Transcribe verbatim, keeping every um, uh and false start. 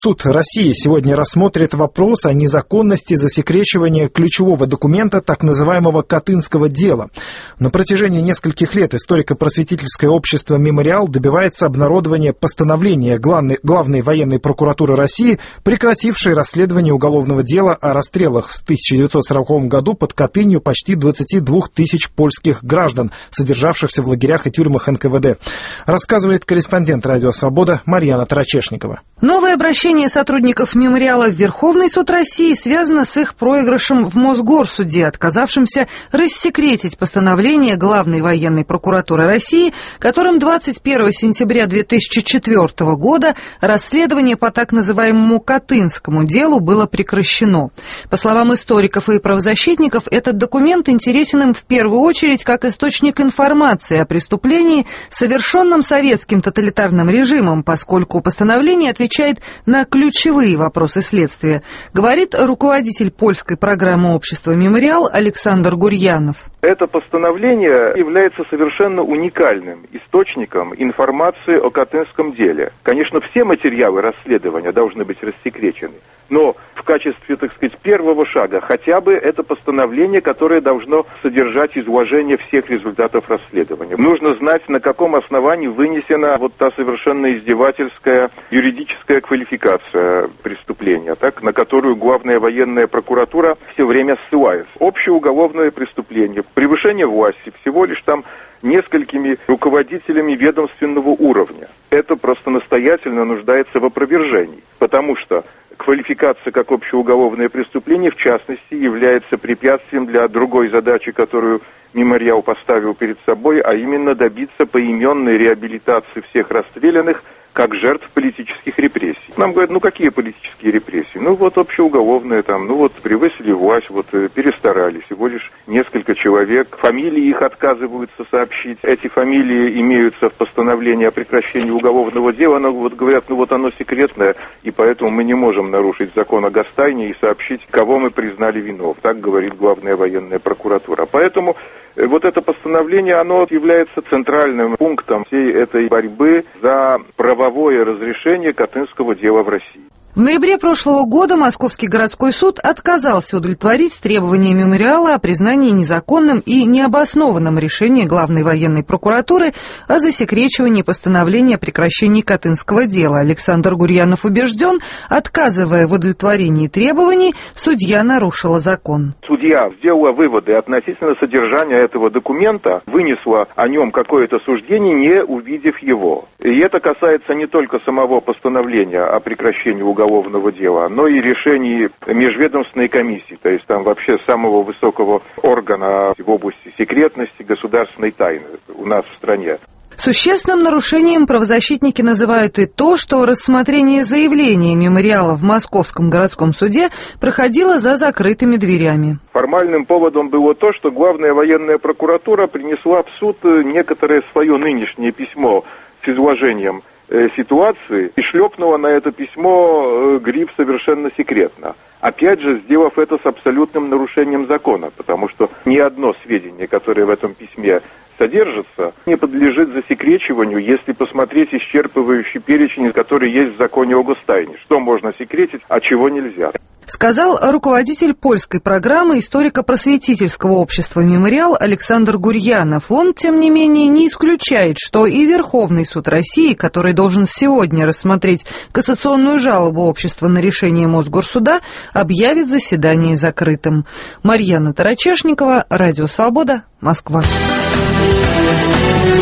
Суд России сегодня рассмотрит вопрос о незаконности засекречивания ключевого документа так называемого Катынского дела. На протяжении нескольких лет историко-просветительское общество «Мемориал» добивается обнародования постановления главной, главной военной прокуратуры России, прекратившей расследование уголовного дела о расстрелах в тысяча девятьсот сороковом году под Катынью почти двадцати двух тысяч польских граждан, содержавшихся в лагерях и тюрьмах эн ка вэ дэ. Рассказывает корреспондент «Радио Свобода» Марьяна Тарачешникова. Новое обращение сотрудников «Мемориала» в Верховный суд России связано с их проигрышем в Мосгорсуде, отказавшимся рассекретить постановление главной военной прокуратуры России, которым двадцать первого сентября две тысячи четвёртого года расследование по так называемому Катынскому делу было прекращено. По словам историков и правозащитников, этот документ интересен им в первую очередь как источник информации о преступлении, совершенном советским тоталитарным режимом, поскольку постановление отвечает на ключевые вопросы следствия, говорит руководитель польской программы общества «Мемориал» Александр Гурьянов. Это постановление является совершенно уникальным источником информации о Катынском деле. Конечно, все материалы расследования должны быть рассекречены, но в качестве, так сказать, первого шага хотя бы это постановление, которое должно содержать изложение всех результатов расследования. Нужно знать, на каком основании вынесена вот та совершенно издевательская юридическая квалификация преступления, так, на которую главная военная прокуратура все время ссылается. Общеуголовное преступление, превышение власти всего лишь там несколькими руководителями ведомственного уровня. Это просто настоятельно нуждается в опровержении, потому что квалификация как общеуголовное преступление, в частности, является препятствием для другой задачи, которую «Мемориал» поставил перед собой, а именно добиться поименной реабилитации всех расстрелянных как жертв политических репрессий. Нам говорят, ну какие политические репрессии? Ну вот общеуголовные там, ну вот превысили власть, вот перестарались, всего лишь несколько человек. Фамилии их отказываются сообщить. Эти фамилии имеются в постановлении о прекращении уголовного дела, но вот говорят, ну вот оно секретное, и поэтому мы не можем нарушить закон о Гастайне и сообщить, кого мы признали виновным. Так говорит главная военная прокуратура. Поэтому вот это постановление, оно является центральным пунктом всей этой борьбы за правовое разрешение Катынского дела в России. В ноябре прошлого года Московский городской суд отказался удовлетворить требования «Мемориала» о признании незаконным и необоснованным решения главной военной прокуратуры о засекречивании постановления о прекращении Катынского дела. Александр Гурьянов убежден, отказывая в удовлетворении требований, судья нарушила закон. Судья сделала выводы относительно содержания этого документа, вынесла о нем какое-то суждение, не увидев его. И это касается не только самого постановления о прекращении уголовного уголовного дела, но и решений межведомственной комиссии, то есть там вообще самого высокого органа в области секретности, государственной тайны у нас в стране. Существенным нарушением правозащитники называют и то, что рассмотрение заявления «Мемориала» в Московском городском суде проходило за закрытыми дверями. Формальным поводом было то, что главная военная прокуратура принесла в суд некоторое свое нынешнее письмо с изложением ситуации и шлепнула на это письмо гриф «совершенно секретно». Опять же, сделав это с абсолютным нарушением закона, потому что ни одно сведение, которое в этом письме содержится, не подлежит засекречиванию, если посмотреть исчерпывающий перечень, который есть в законе о Гастайне. Что можно секретить, а чего нельзя. Сказал руководитель польской программы историко-просветительского общества «Мемориал» Александр Гурьянов. Он, тем не менее, не исключает, что и Верховный суд России, который должен сегодня рассмотреть кассационную жалобу общества на решение Мосгорсуда, объявит заседание закрытым. Марьяна Тарачешникова, Радио Свобода, Москва.